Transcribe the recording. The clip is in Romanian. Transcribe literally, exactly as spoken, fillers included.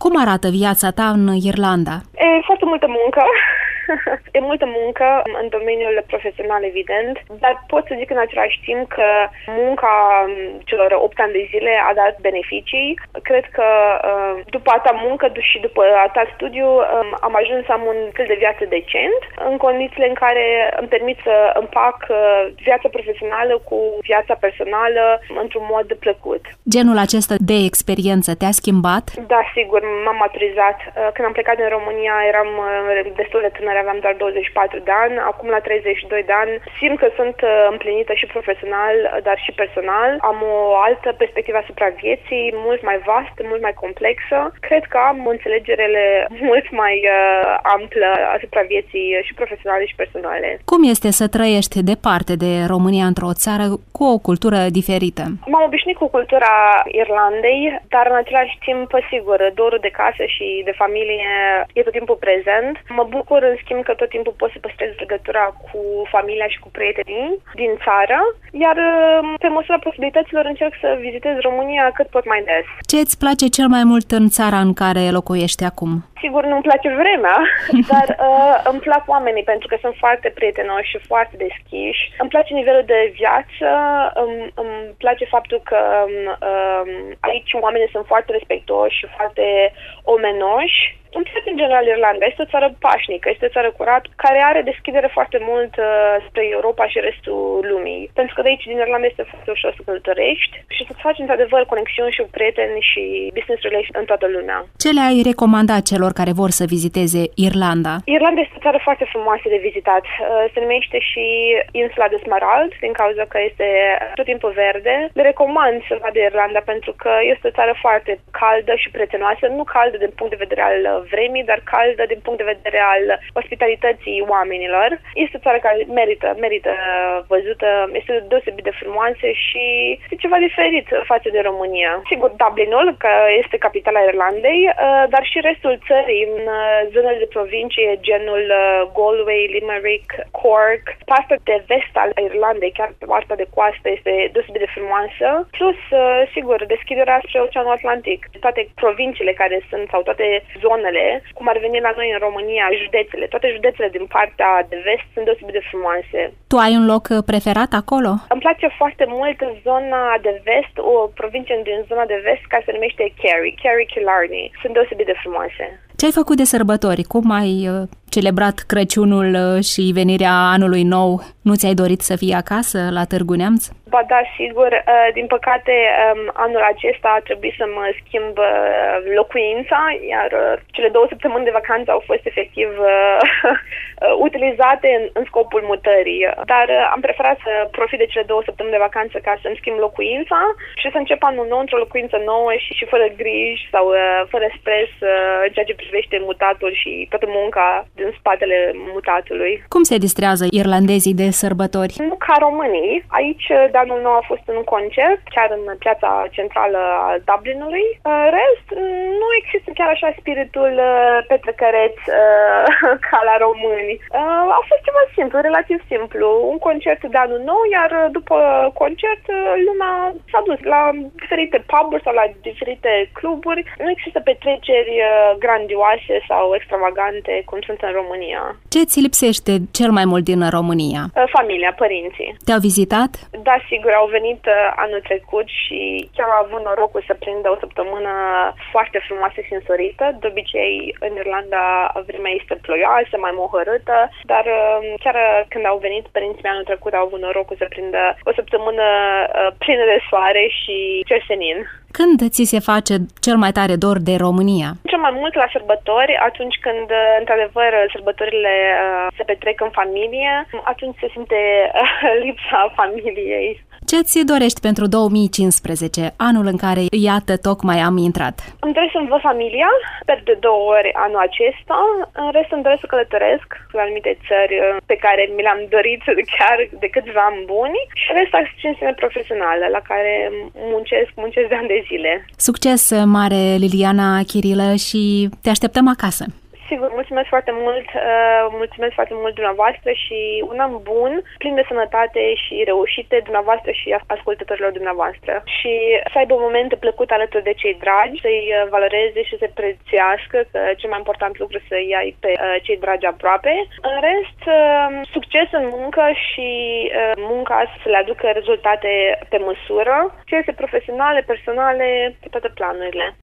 Cum arată viața ta în Irlanda? E foarte multă muncă. E multă muncă în domeniul profesional, evident, dar pot să zic în același timp că munca celor opt ani de zile a dat beneficii. Cred că după atâta muncă și după atâta studiu am ajuns să am un fel de viață decent, în condițiile în care îmi permit să împac viața profesională cu viața personală într-un mod plăcut. Genul acesta de experiență te-a schimbat? Da, sigur, m-am maturizat. Când am plecat din România eram destul de tânără, aveam doar douăzeci și patru de ani, acum la treizeci și doi de ani simt că sunt împlinită și profesional, dar și personal. Am o altă perspectivă asupra vieții, mult mai vastă, mult mai complexă. Cred că am înțelegerele mult mai uh, amplă asupra vieții și profesionale și personale. Cum este să trăiești departe de România într-o țară cu o cultură diferită? M-am obișnuit cu cultura Irlandei, dar în același timp, sigur, dorul de casă și de familie e tot timpul prezent. Mă bucur, în schimb, că tot timpul pot să păstrez legătura cu familia și cu prietenii din țară, iar pe măsura posibilităților încerc să vizitez România cât pot mai des. Ce îți place cel mai mult în țara în care locuiești acum? Sigur, nu-mi place vremea, dar uh, îmi plac oamenii pentru că sunt foarte prietenoși și foarte deschiși. Îmi place nivelul de viață, îmi, îmi place faptul că uh, aici oamenii sunt foarte respectoși și foarte omenoși. Îmi place în general Irlanda. Este o țară pașnică, este o țară curată, care are deschidere foarte mult uh, spre Europa și restul lumii. Pentru că de aici, din Irlanda, este foarte ușor să călătorești și să-ți faci, într-adevăr, conexiuni și cu prieteni și business relations în toată lumea. Ce le-ai recomanda celor care vor să viziteze Irlanda? Irlanda este o țară foarte frumoasă de vizitat. Uh, se numește și Insula de Smarald, din cauza că este tot timpul verde. Le recomand să vadă Irlanda pentru că este o țară foarte caldă și prietenoasă, nu caldă din punct de vedere al vremii, dar caldă din punct de vedere al ospitalității oamenilor. Este o țară care merită, merită văzută, este deosebit de frumoasă și este ceva diferit față de România. Sigur, Dublinul, că este capitala Irlandei, dar și restul țării, în zonele de provincie, genul Galway, Limerick, Cork, partea de vest al Irlandei, chiar partea de coastă, este deosebit de frumoasă. Plus, sigur, deschiderea spre Oceanul Atlantic. Toate provinciile care sunt, sau toate zonele, cum ar veni la noi în România, județele, toate județele din partea de vest sunt deosebit de frumoase. Tu ai un loc preferat acolo? Îmi place foarte mult zona de vest, o provincie din zona de vest care se numește Kerry, Kerry Killarney. Sunt deosebit de frumoase. Ce ai făcut de sărbători? Cum ai uh, celebrat Crăciunul uh, și venirea anului nou? Nu ți-ai dorit să fii acasă la Târgu Neamț? Ba da, sigur. Uh, din păcate, um, anul acesta a trebuit să mă schimb uh, locuința, iar uh, cele două săptămâni de vacanță au fost efectiv uh, utilizate în, în scopul mutării. Dar uh, am preferat să profit de cele două săptămâni de vacanță ca să-mi schimb locuința și să încep anul nou într-o locuință nouă și, și fără griji sau uh, fără stres uh, în ceea ce privește mutatul și toată munca din spatele mutatului. Cum se distrează irlandezii de sărbători? Nu ca românii. Aici, de anul nou a fost un concert, chiar în piața centrală a Dublinului. Rest, nu există chiar așa spiritul petrecăreț ca la români. A fost ceva simplu, relativ simplu. Un concert de anul nou, iar după concert lumea s-a dus la diferite pub-uri sau la diferite cluburi. Nu există petreceri grandioase sau extravagante cum sunt în România. Ce ți lipsește cel mai mult din România? Familia, părinții. Te-au vizitat? Da, sigur, au venit anul trecut și chiar au avut norocul să prindă o săptămână foarte frumoasă și însorită. De obicei, în Irlanda vremea este ploioasă, mai mohărâtă, dar chiar când au venit părinții mei anul trecut, au avut norocul să prindă o săptămână plină de soare și cer senin. Când ți se face cel mai tare dor de România? Cel mai mult la sărbători, atunci când, într-adevăr, sărbătorile se petrec în familie, atunci se simte lipsa familiei. Ce ți dorești pentru două mii cincisprezece, anul în care, iată, tocmai am intrat? Îmi doresc să-mi văd familia, sper de două ori anul acesta. În rest îmi doresc să călătoresc la anumite țări pe care mi le-am dorit chiar de câțiva ani buni și rest ascensiune profesională la care muncesc, muncesc de ani de zile. Succes mare, Liliana Chirilă, și te așteptăm acasă! Sigur, mulțumesc foarte mult, uh, mulțumesc foarte mult dumneavoastră și un an bun, plin de sănătate și reușite dumneavoastră și ascultătorilor dumneavoastră. Și să aibă momente plăcute alături de cei dragi, să-i valoreze și să prețuiască, că cel mai important lucru să-i ai pe uh, cei dragi aproape. În rest, uh, succes în muncă și uh, munca să le aducă rezultate pe măsură, fie profesionale, personale, pe toate planurile.